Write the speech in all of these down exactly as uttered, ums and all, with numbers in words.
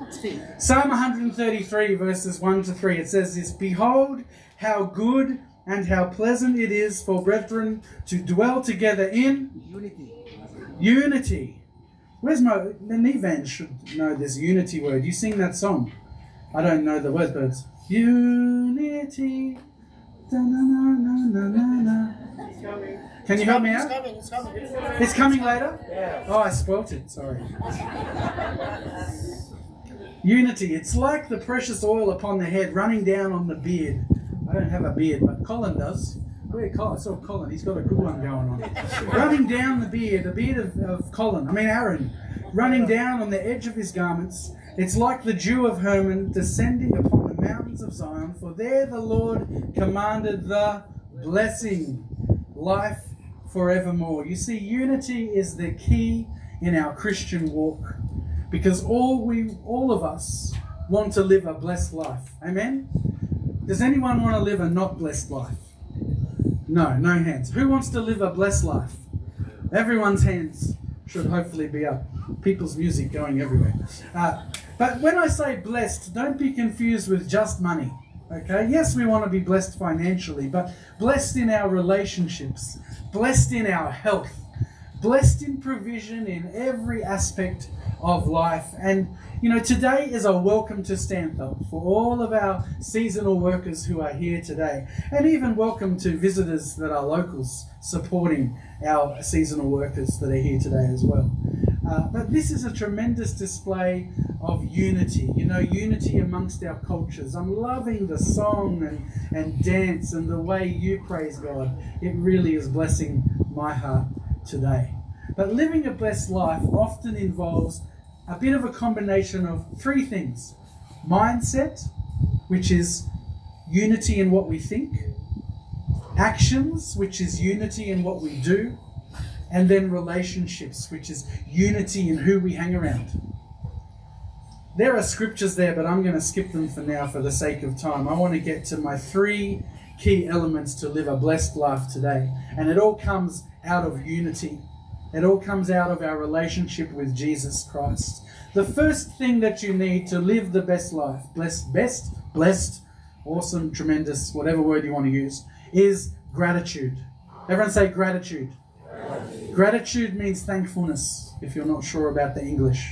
Psalm one thirty-three, verses one to three, it says this: Behold, how good and how pleasant it is for brethren to dwell together in Unity. unity. Where's my... The Nevan should know this unity word. You sing that song. I don't know the words, but it's unity. Da-na-na-na-na-na. Can you help me out? It's coming, it's coming. It's coming later? Yeah. Oh, I spoilt it. Sorry. Unity. It's like the precious oil upon the head running down on the beard. I don't have a beard, but Colin does. Where Colin? I saw Colin. He's got a good one going on. Running down the beard, the beard of, of Colin, I mean Aaron, running down on the edge of his garments. It's like the dew of Hermon descending upon the mountains of Zion, for there the Lord commanded the blessing, life forevermore. You see, unity is the key in our Christian walk, because all we, all of us want to live a blessed life. Amen? Does anyone want to live a not blessed life? No, no hands. Who wants to live a blessed life? Everyone's hands should hopefully be up. People's music going everywhere. Uh, but when I say blessed, don't be confused with just money. Okay? Yes, we want to be blessed financially, but blessed in our relationships, blessed in our health, blessed in provision in every aspect of life. And you know, today is a welcome to Stanthorpe for all of our seasonal workers who are here today, and even welcome to visitors that are locals supporting our seasonal workers that are here today as well. Uh, but this is a tremendous display of unity, you know, unity amongst our cultures. I'm loving the song and, and dance and the way you praise God. It really is blessing my heart today. But living a blessed life often involves a bit of a combination of three things. Mindset, which is unity in what we think. Actions, which is unity in what we do. And then relationships, which is unity in who we hang around. There are scriptures there, but I'm going to skip them for now for the sake of time. I want to get to my three key elements to live a blessed life today. And it all comes out of unity. It all comes out of our relationship with Jesus Christ. The first thing that you need to live the best life, blessed, best, blessed, awesome, tremendous, whatever word you want to use, is gratitude. Everyone say gratitude. Gratitude, gratitude means thankfulness, if you're not sure about the English.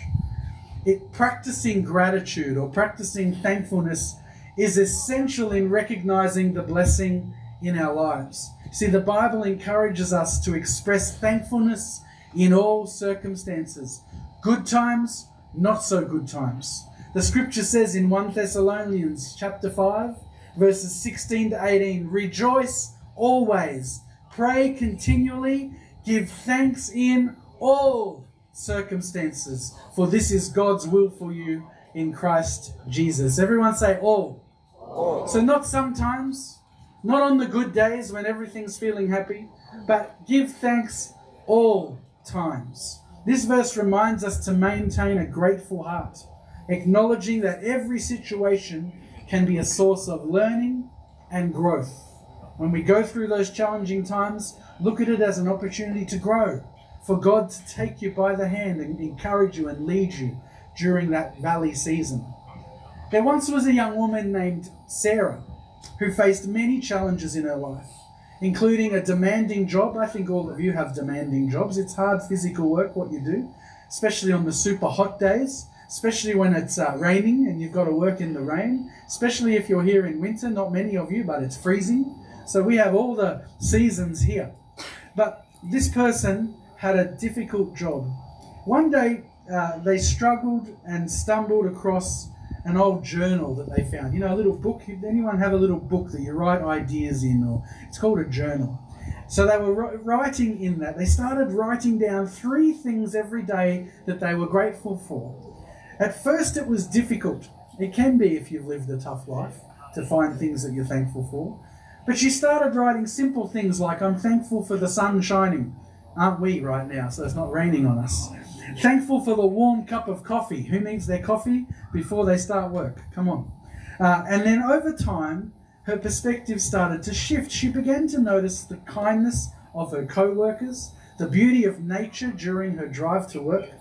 It, practicing gratitude or practicing thankfulness is essential in recognizing the blessing in our lives. See, the Bible encourages us to express thankfulness in all circumstances. Good times, not so good times. The scripture says in First Thessalonians chapter five, verses sixteen to eighteen, rejoice always, pray continually, give thanks in all circumstances, for this is God's will for you in Christ Jesus. Everyone say all. All. So not sometimes, not on the good days when everything's feeling happy, but give thanks all times. This verse reminds us to maintain a grateful heart, acknowledging that every situation can be a source of learning and growth. When we go through those challenging times, look at it as an opportunity to grow, for God to take you by the hand and encourage you and lead you during that valley season. There once was a young woman named Sarah who faced many challenges in her life, including a demanding job. I think all of you have demanding jobs. It's hard physical work what you do, especially on the super hot days, especially when it's uh, raining and you've got to work in the rain, especially if you're here in winter. Not many of you, but it's freezing. So we have all the seasons here. But this person had a difficult job. One day uh, they struggled and stumbled across an old journal that they found. You know, a little book. Anyone have a little book that you write ideas in? Or it's called a journal. So they were writing in that. They started writing down three things every day that they were grateful for. At first it was difficult. It can be if you've lived a tough life to find things that you're thankful for. But she started writing simple things like, I'm thankful for the sun shining. Aren't we right now? So it's not raining on us. Thankful for the warm cup of coffee. Who needs their coffee before they start work? Come on. Uh, and then over time, her perspective started to shift. She began to notice the kindness of her co-workers, the beauty of nature during her drive to work,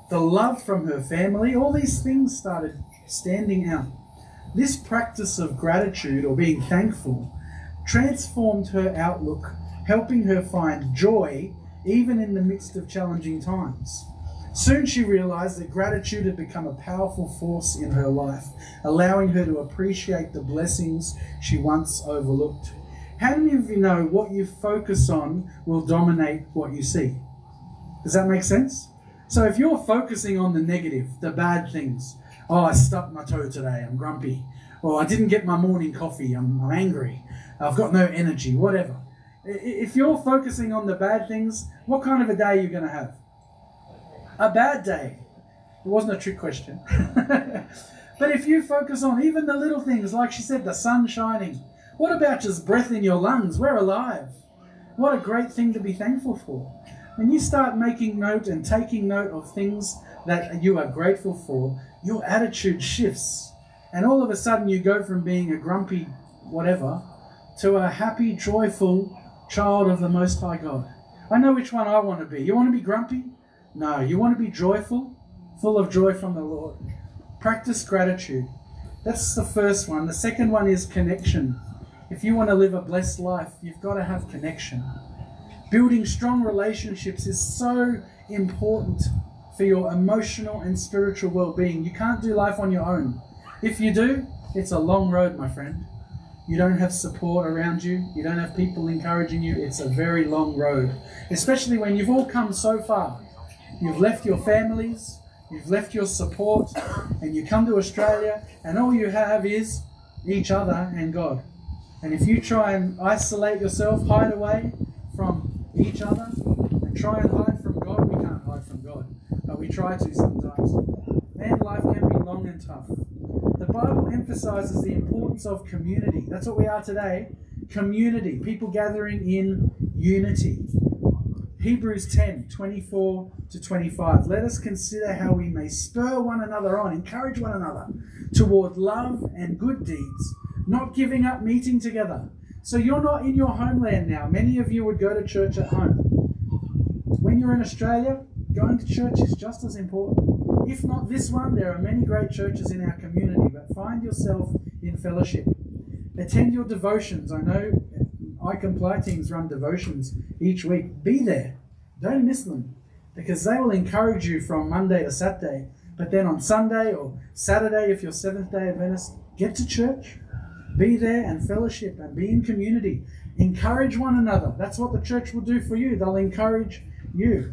the love from her family, all these things started standing out. This practice of gratitude or being thankful transformed her outlook, helping her find joy even in the midst of challenging times. Soon she realized that gratitude had become a powerful force in her life, allowing her to appreciate the blessings she once overlooked. How many of you know what you focus on will dominate what you see? Does that make sense? So if you're focusing on the negative, the bad things, oh, I stubbed my toe today, I'm grumpy, or I didn't get my morning coffee, I'm, I'm angry, I've got no energy, whatever. If you're focusing on the bad things, what kind of a day are you going to have? A bad day. It wasn't a trick question. But if you focus on even the little things, like she said, the sun shining, what about just breath in your lungs? We're alive. What a great thing to be thankful for. When you start making note and taking note of things that you are grateful for, your attitude shifts. And all of a sudden you go from being a grumpy whatever to a happy, joyful child of the Most High God. I know which one I want to be. You want to be grumpy? No, you want to be joyful, full of joy from the Lord. Practice gratitude. That's the first one. The second one is connection. If you want to live a blessed life, you've got to have connection. Building strong relationships is so important for your emotional and spiritual well-being. You can't do life on your own. If you do, it's a long road, my friend. You don't have support around you. You don't have people encouraging you. It's a very long road, especially when you've all come so far. You've left your families, you've left your support, and you come to Australia, and all you have is each other and God. And if you try and isolate yourself, hide away from each other, and try and hide from God, we can't hide from God, but we try to sometimes. Man, life can be long and tough. The Bible emphasizes the importance of community. That's what we are today. Community. People gathering in unity. Hebrews ten, twenty-four to twenty-five. Let us consider how we may spur one another on, encourage one another toward love and good deeds, not giving up meeting together. So you're not in your homeland now. Many of you would go to church at home. When you're in Australia, going to church is just as important. If not this one, there are many great churches in our community, but find yourself in fellowship. Attend your devotions. I know I Comply teams run devotions each week. Be there. Don't miss them, because they will encourage you from Monday to Saturday. But then on Sunday or Saturday, if you're Seventh-day Adventist, get to church. Be there and fellowship and be in community. Encourage one another. That's what the church will do for you. They'll encourage you.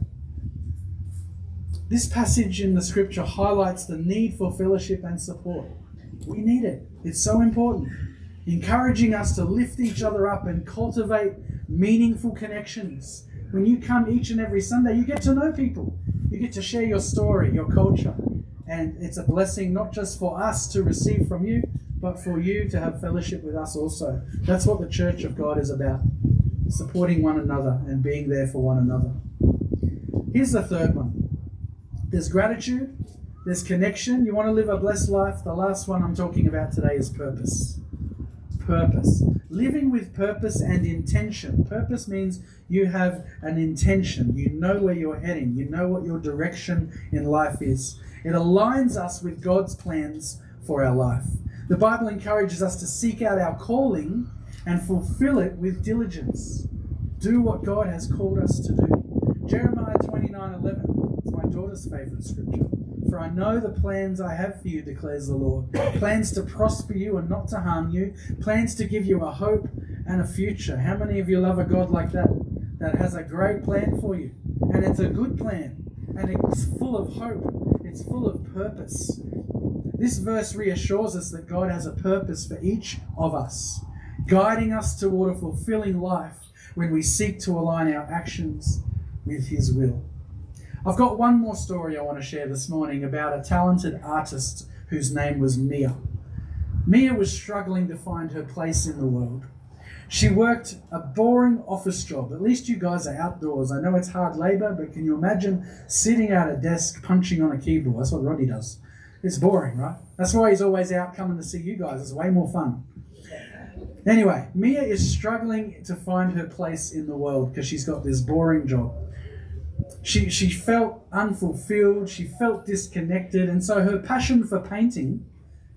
This passage in the scripture highlights the need for fellowship and support. We need it. It's so important. Encouraging us to lift each other up and cultivate meaningful connections. When you come each and every Sunday, you get to know people. You get to share your story, your culture. And it's a blessing not just for us to receive from you, but for you to have fellowship with us also. That's what the Church of God is about. Supporting one another and being there for one another. Here's the third one. There's gratitude. There's connection. You want to live a blessed life. The last one I'm talking about today is purpose. Purpose. Living with purpose and intention. Purpose means you have an intention. You know where you're heading. You know what your direction in life is. It aligns us with God's plans for our life. The Bible encourages us to seek out our calling and fulfill it with diligence. Do what God has called us to do. Jeremiah twenty-nine eleven is my daughter's favourite scripture. For I know the plans I have for you, declares the Lord. Plans to prosper you and not to harm you. Plans to give you a hope and a future. How many of you love a God like that? That has a great plan for you. And it's a good plan. And it's full of hope. It's full of purpose. This verse reassures us that God has a purpose for each of us, guiding us toward a fulfilling life when we seek to align our actions with His will. I've got one more story I want to share this morning about a talented artist whose name was Mia. Mia was struggling to find her place in the world. She worked a boring office job. At least you guys are outdoors. I know it's hard labor, but can you imagine sitting at a desk punching on a keyboard? That's what Rodney does. It's boring, right? That's why he's always out coming to see you guys. It's way more fun. Anyway, Mia is struggling to find her place in the world because she's got this boring job. She, she felt unfulfilled, she felt disconnected, and so her passion for painting,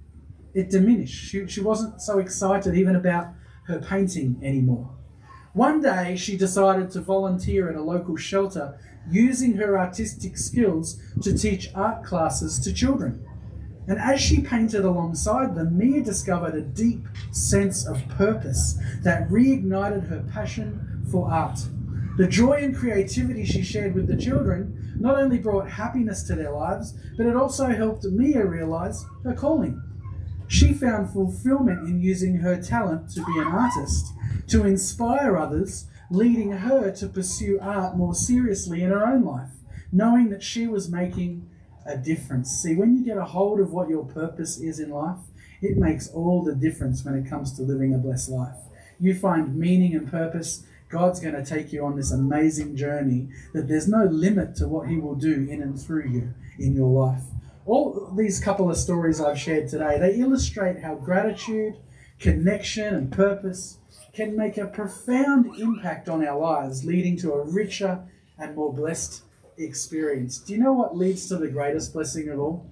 it diminished. She, she wasn't so excited even about her painting anymore. One day she decided to volunteer at a local shelter using her artistic skills to teach art classes to children. And as she painted alongside them, Mia discovered a deep sense of purpose that reignited her passion for art. The joy and creativity she shared with the children not only brought happiness to their lives, but it also helped Mia realize her calling. She found fulfillment in using her talent to be an artist, to inspire others, leading her to pursue art more seriously in her own life, knowing that she was making a difference. See, when you get a hold of what your purpose is in life, it makes all the difference when it comes to living a blessed life. You find meaning and purpose, God's going to take you on this amazing journey that there's no limit to what he will do in and through you in your life. All these couple of stories I've shared today, they illustrate how gratitude, connection, and purpose can make a profound impact on our lives, leading to a richer and more blessed experience. Do you know what leads to the greatest blessing of all?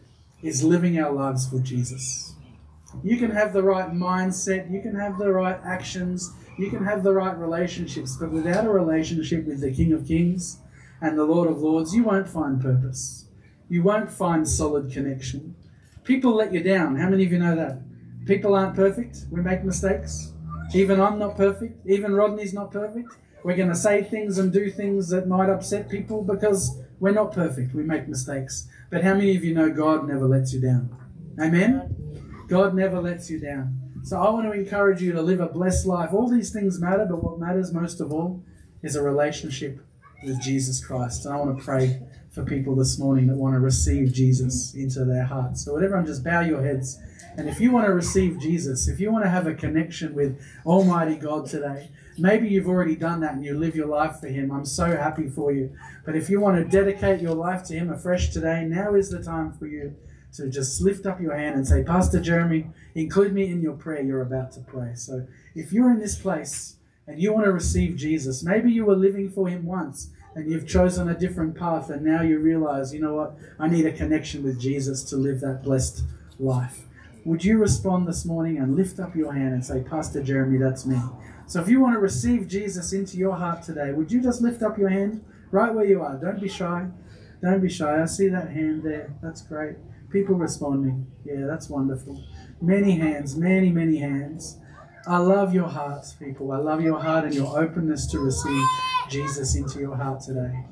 Is living our lives for Jesus. You can have the right mindset, you can have the right actions, you can have the right relationships, but without a relationship with the King of Kings and the Lord of Lords, you won't find purpose. You won't find solid connection. People let you down. How many of you know that? People aren't perfect. We make mistakes. Even I'm not perfect. Even Rodney's not perfect. We're going to say things and do things that might upset people because we're not perfect. We make mistakes. But how many of you know God never lets you down? Amen? God never lets you down. So I want to encourage you to live a blessed life. All these things matter, but what matters most of all is a relationship with Jesus Christ. And I want to pray for people this morning that want to receive Jesus into their hearts. So would everyone just bow your heads. And if you want to receive Jesus, if you want to have a connection with Almighty God today, maybe you've already done that and you live your life for him. I'm so happy for you. But if you want to dedicate your life to him afresh today, now is the time for you to just lift up your hand and say, Pastor Jeremy, include me in your prayer you're about to pray. So if you're in this place and you want to receive Jesus, maybe you were living for him once and you've chosen a different path and now you realize, you know what, I need a connection with Jesus to live that blessed life. Would you respond this morning and lift up your hand and say, Pastor Jeremy, that's me. So if you want to receive Jesus into your heart today, would you just lift up your hand right where you are? Don't be shy. Don't be shy. I see that hand there. That's great. People responding. Yeah, that's wonderful. Many hands, many, many hands. I love your hearts, people. I love your heart and your openness to receive Jesus into your heart today.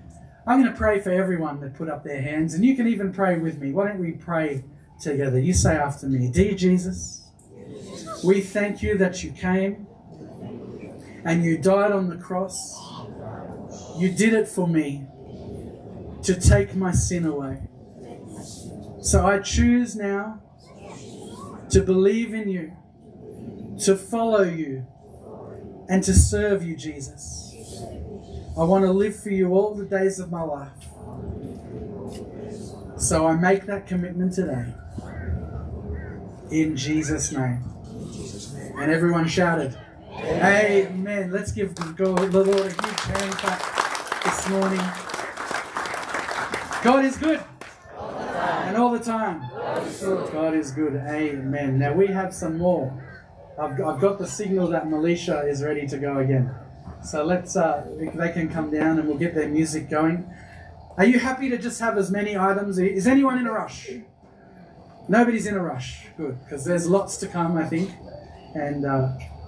I'm going to pray for everyone that put up their hands, and you can even pray with me. Why don't we pray together? You say after me, Dear Jesus, we thank you that you came and you died on the cross. You did it for me to take my sin away. So I choose now to believe in you, to follow you, and to serve you, Jesus. I want to live for you all the days of my life. So I make that commitment today. In Jesus' name. And everyone shouted, Amen. Let's give the Lord a huge hand clap this morning. God is good. And all the time. God is good. Amen. Now we have some more. I've, I've got the signal that Militia is ready to go again. So let's, uh, they can come down and we'll get their music going. Are you happy to just have as many items? Is anyone in a rush? Nobody's in a rush. Good. Because there's lots to come, I think. And uh,